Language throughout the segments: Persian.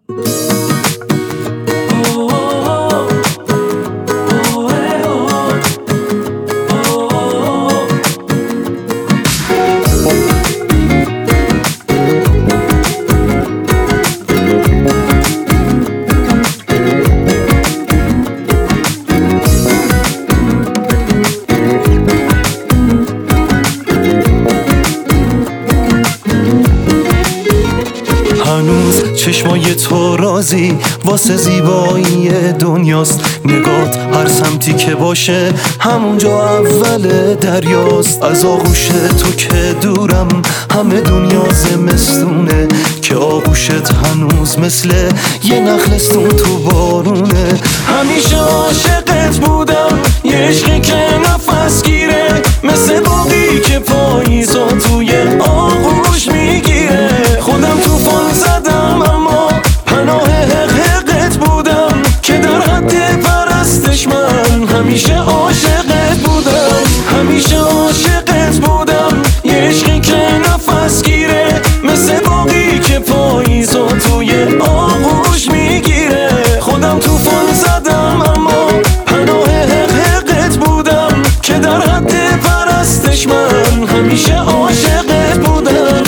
هنوز چشمای تو رازی واسه زیبایی دنیاست. نگات هر سمتی که باشه همونجا اول دریاست. از آغوش تو که دورم همه دنیا زمستونه، که آغوشت هنوز مثل یه نخلستون تو بارونه. همیشه عاشقت بودم، یه عشقی که نفس گیره، مثل باقی که پاییزا توی آغوش میگیره. خودم طوفان زدم اما پناه حقت بودم، که در حد پرستش من همیشه عاشقت بودم. همیشه عاشقت بودم، یه عشقی که نفس گیره، مثل باقی که پاییزا توی آغوش میگیره. خودم طوفان زدم اما پناه حقت بودم، که در حد پرستش من همیشه عاشقت بودم.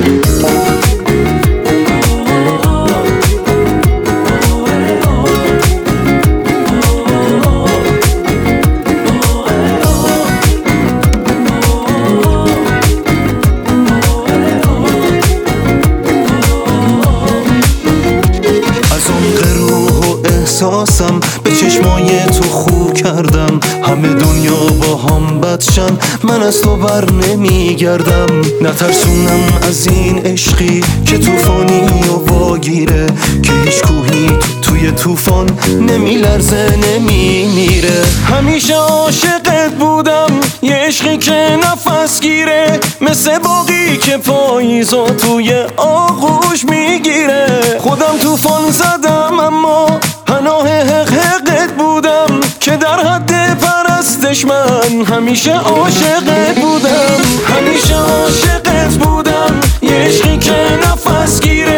احساسم به چشمای تو خو کردم، همه دنیا با هم بدشن من از تو بر نمیگردم. نترسونم از این عشقی که توفانی و واگیره، که هیچ کوهی توی توفان نمیلرزه نمیمیره. همیشه عاشقت بودم، یه عشقی که نفس گیره، مثل باقی که پاییزا توی آغوش میگیره. خودم توفان زدم اما پناه حقت بودم، که در حد پرستش من همیشه عاشقت بودم. همیشه عاشقت بودم، یه عشقی که نفس گیره،